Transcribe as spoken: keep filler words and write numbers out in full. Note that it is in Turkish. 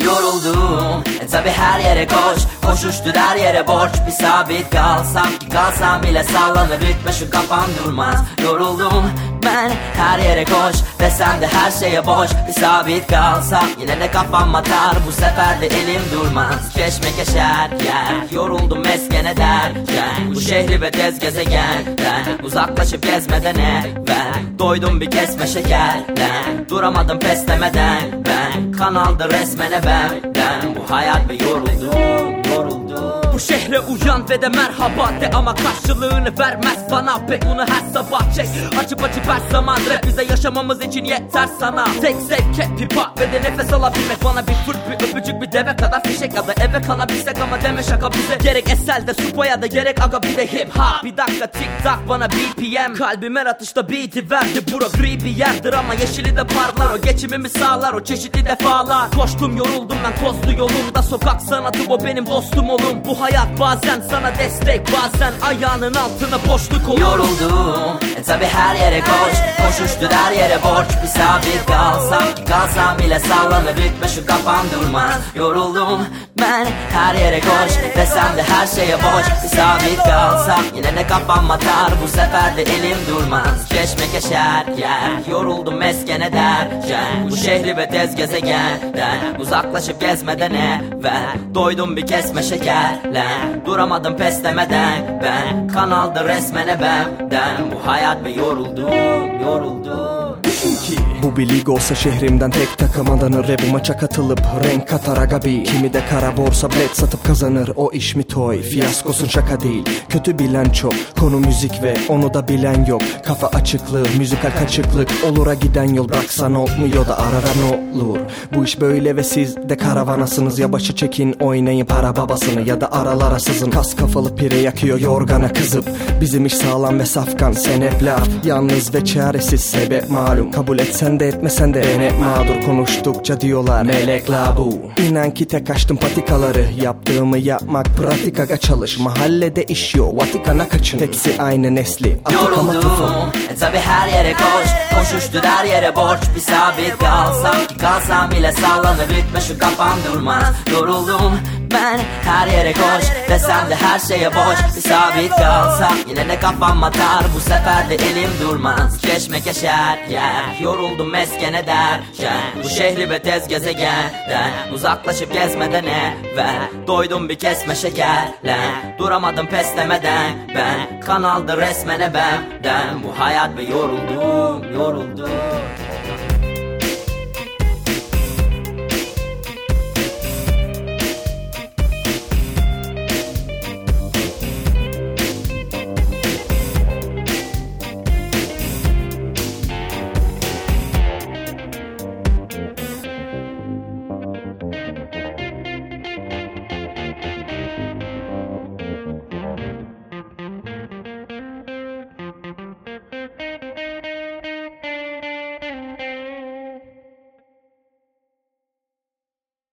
yoruldum. E tabi her yere koş, koşuştur her yere borç. Bir sabit kalsam, kalsam bile sallanır ritme, şu kafam durmaz. Yoruldum ben, her yere koş desem de her şeye boş. Bir sabit kalsam yine de kafam atar, bu sefer de elim durmaz. Keşmekeşer yer, yoruldum meskene derken, bu şehri ve tez gezegenden uzaklaşıp gezmeden evvel doydum bir kesme şekerden, duramadım pes demeden ben, kanalda resmene benden bu hayat ve yoruldum, yoruldum. Bu şehre uyan ve de merhaba de, ama karşılığını vermez bana. Pek bunu her sabah çek, açıp açıp her zaman rap bize yaşamamız için yeter sana. Tek zevk hep pipa ve de nefes alabilmek, bana bir fırt bir öpücük bir deve kadar fişek, ya da eve kalabilsek ama deme şaka bize. Gerek eselde supa ya da gerek aga bir de hip hop. Bir dakika tik tak bana B P M, kalbim her atışta beat'i verdi. Bura gri bir yerdir ama yeşili de parlar, o geçimimi sağlar o çeşitli defalar. Koştum yoruldum ben tozlu yolumda, sokak sanatı o benim dostum olum. Bu hayat bazen sana destek, bazen ayağının altına boşluk olur. Yoruldum e tabi her yere koş, koşuştur her yere borç. Bir sabit kalsam, kalsam bile sallanır ritme, şu kafam durmaz. Yoruldum ben, her yere koş desem de her şeye boş. Bir sabit kalsam yine de kafam atar, bu sefer de elim durmaz. Keşmekeşer yer, yoruldum meskene derken, bu şehri ve tez gezegenden uzaklaşıp gezmeden evvel doydum bir kesme şekerle, duramadım pes demeden ben, kanalda resmene benden bu hayat ve yoruldum, yoruldum. Bu bir lig olsa şehrimden tek takım adanır ve bu maça katılıp renk katar agabi. Kimi de kara borsa bilet satıp kazanır, o iş mi toy, fiyaskosun şaka değil. Kötü bilen çok, konu müzik ve onu da bilen yok. Kafa açıklığı, müzikal kaçıklık, olura giden yol bıraksan olmuyor da arara ne olur. Bu iş böyle ve siz de karavanasınız, ya başı çekin oynayın para babasını, ya da aralara sızın. Kas kafalı pire yakıyor yorgana kızıp, bizim iş sağlam ve safkan, sen hep laf. Yalnız ve çaresiz sebep malum, kabul etsen de etmesen de ben hep mağdur. Konuştukça diyorlar melek la bu. İnan ki tek açtım patikaları, yaptığımı yapmak pratik aga, çalış. Mahallede iş yok, Vatikan'a kaçın, hepsi aynı nesli. Yoruldum e tabi her yere koş, koşuştur her yere borç. Bir sabit kalsam, kalsam bile sallanır ritme, şu kafam durmaz. Yoruldum ben, her yere koş desem de her şeye boş. Bir sabit kalsam yine de kafam atar, bu sefer de elim durmaz. Keşmekeşer yer, yoruldum meskene derken, bu şehri ve tez gezegenden uzaklaşıp gezmeden evvel doydum bir kesme şekerle, duramadım pes demeden ben, kanalda resmene benden bu hayat ve yoruldum, yoruldum.